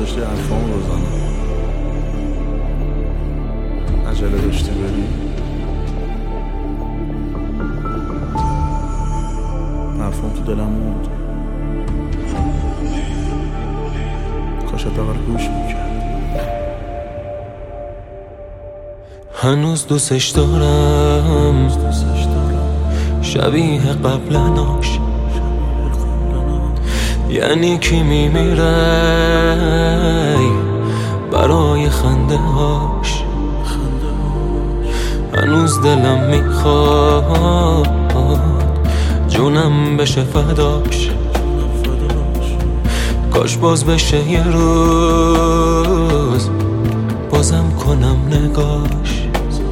گذاشتی حرفامو بزنم. عجله داشتی بری، حرفام تو دلم موند. کاش حداقل گوش میکرد. هنوز دوستش دارم، شبیه قبلناش. یعنی کی میمیره برای خنده هاش. هنوز دلم میخواد جونم بشه فداش. کاش باز بشه یه روز بازم کنم نگاش.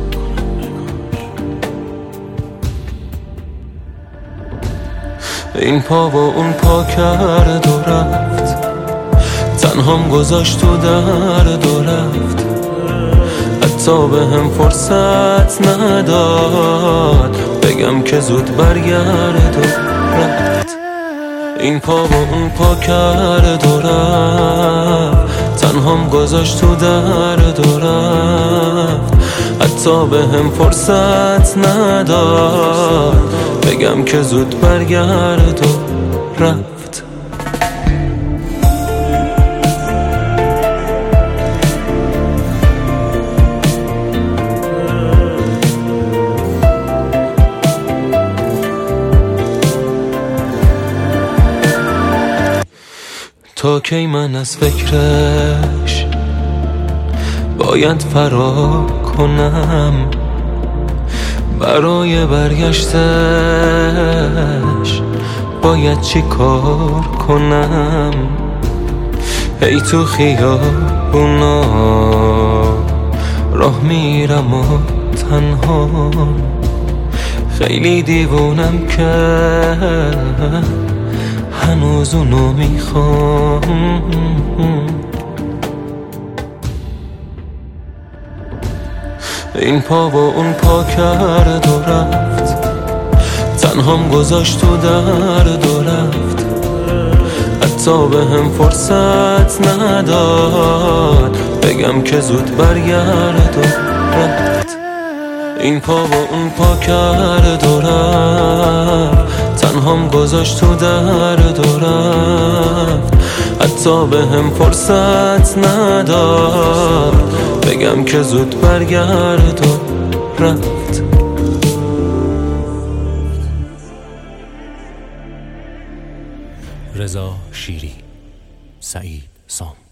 این پا و اون پا کرد و رفت، تنهام گذاشت تو درد و رفت. حتی به هم فرصت نداد بگم که زود برگرد و رفت. این پا و اون پا کرد و رفت، تنهام گذاشت تو درد و رفت. حتی به هم فرصت نداد بگم که زود برگرد و رفت. تا کی من از فکرش باید فرار کنم؟ برای برگشتش باید چی کار کنم؟ هی تو خیابونا راه میرم و تنها، خیلی دیوونم که هنوز اونو میخوام. این پا و اون پا کرد و رفت، تنهام گذاشت تو درد و رفت. حتی به هم فرصت نداد بگم که زود برگرد و رفت. این پا و اون پا کرد و رفت، تنهام گذاشت تو درد و رفت. حتی به هم فرصت نداد بگم که زود برگرد و رفت. رضا شیری، سعید سام.